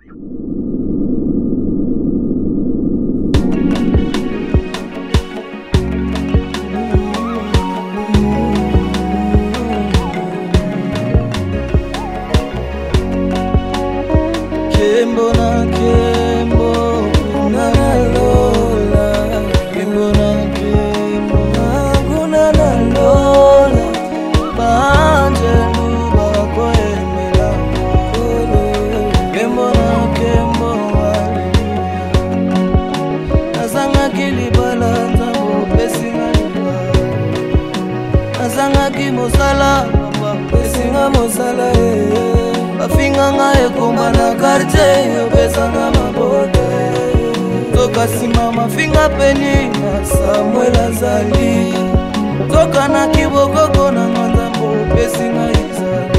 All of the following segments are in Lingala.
Mosala, pesinga mosala bafinga ngaye komba na quartier pesanga mabote toka sima mafinga peni na Samuel azali toka na kibokoko na nzambo pesinga izali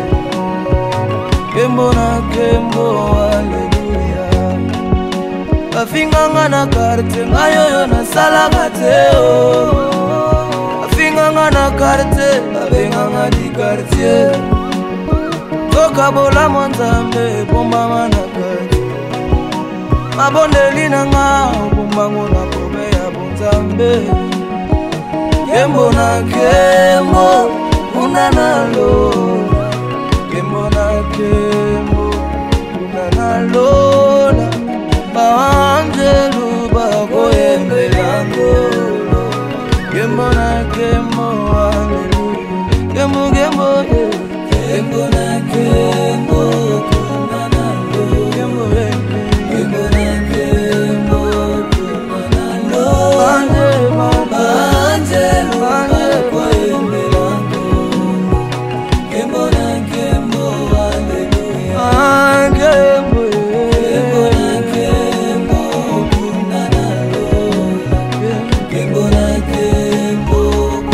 kembo na kembo haleluya bafinga nga na quartier ngayo na sala gateo nga na quartier, abenga nga di quartier toka bola mwanzambe, bomba nga na quartier mabondeli na nga, bomba ngo na kome ya bonzambe kembo na kembo, una na lola kembo na kembo, una na lola baanjelu bakoyembelango kembo na kembo, hallelujah. Kembo, kembo, yeah. Kembo na kembo, kuna na lo. Kembo, kembo na kembo, kuna na lo. Banje, banje, banje, kwa embelango. Kembo na kembo, hallelujah. Ah, kembo, yeah. Kembo na kembo, kuna na lo. Kembo na kembo.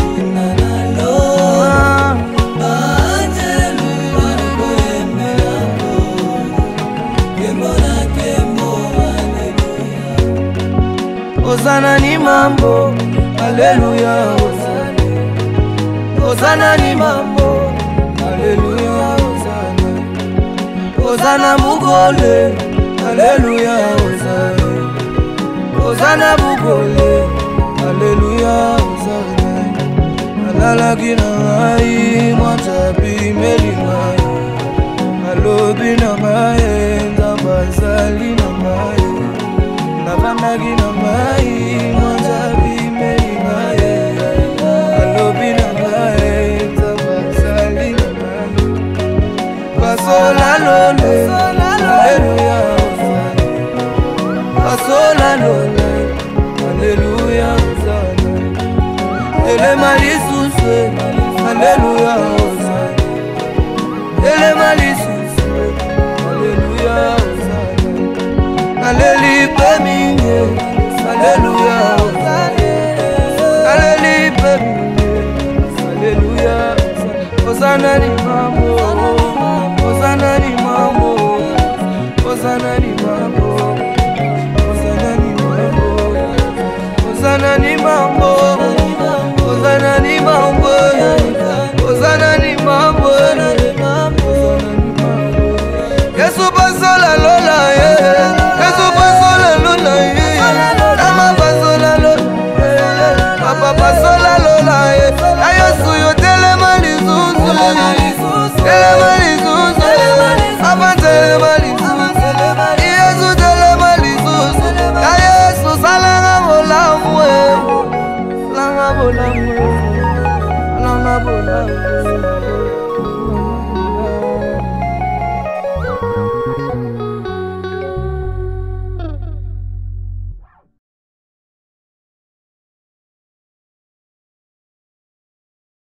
Hosana ni mambo, haleluya, hosana. Hosana ni mambo, haleluya, hosana. Hosana mugole, haleluya, hosana. Hosana mugole, haleluya, hosana. Alala kina ngai, mwatapi meli ngai. Alobi na ngai, nzambazali na ngai. Navandagi na mai, mwanzabi meri ngai. Alobi na ngai, nzambazali na ngai. Basola lole, haleluya, hosana. Basola lole, haleluya, hosana. Ele malisuse, haleluya, hosana. Ele malisuse, haleluya, hosana. Aleli peminye, haleluya, aleli peminye, haleluya. Hosana ni mambo, hosana ni mambo, hosana ni mambo, hosana ni mambo, hosana ni mambo, hosana ni mambo, hosana ni mambo. Yesu basola lola ye. Pasola lola ye, ayo suyo telema lizuzu, telema lizuzu, apa telema lizuzu, Yesu telema lizuzu, ya Yesu salanga bolamwe, salanga bolamwe, salanga bolamwe.